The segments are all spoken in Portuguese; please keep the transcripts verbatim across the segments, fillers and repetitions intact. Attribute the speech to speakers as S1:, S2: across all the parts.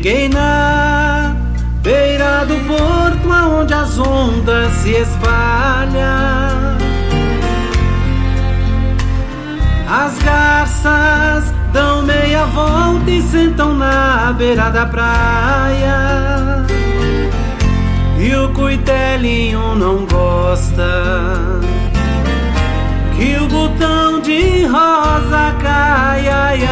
S1: Fiquei na beira do porto, aonde as ondas se espalham. As garças dão meia volta e sentam na beira da praia. E o cuitelinho não gosta que o botão de rosa caia.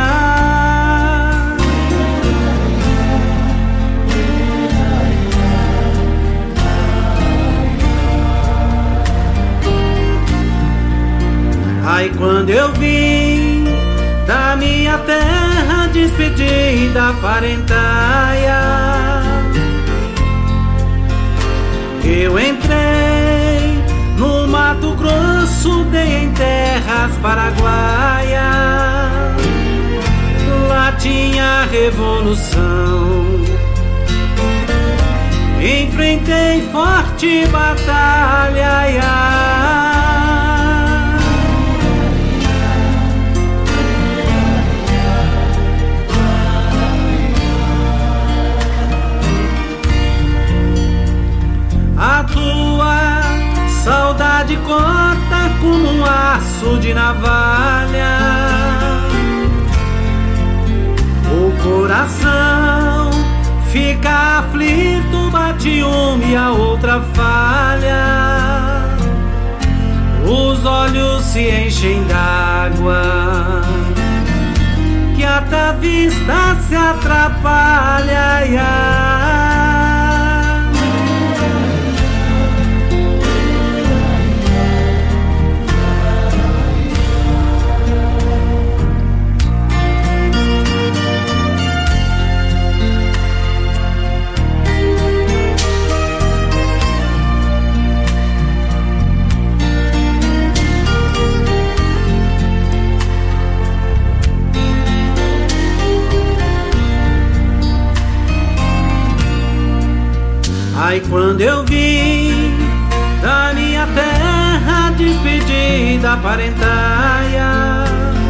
S1: Aí quando eu vim da minha terra despedir da parentaia, eu entrei no Mato Grosso, dei em terras paraguaias. Lá tinha revolução, enfrentei forte batalha. A tua saudade corta como um aço de navalha. O coração fica aflito, bate uma e a outra falha. Os olhos se enchem d'água, que até a vista se atrapalha. Aí quando eu vim da minha terra despedir da parentaia,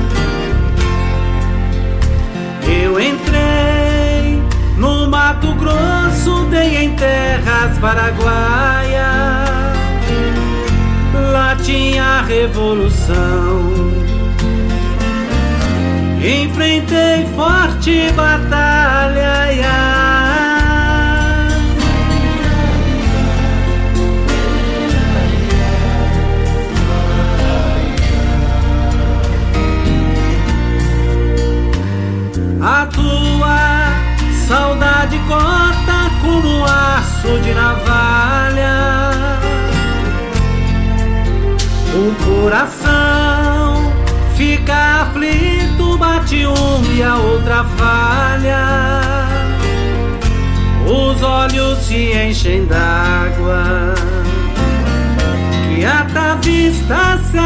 S1: eu entrei no Mato Grosso, dei em terras paraguaias. Lá tinha revolução, enfrentei forte batalha. A tua saudade corta como um aço de navalha. O coração fica aflito, bate uma e a outra falha. Os olhos se enchem d'água, que até a vista se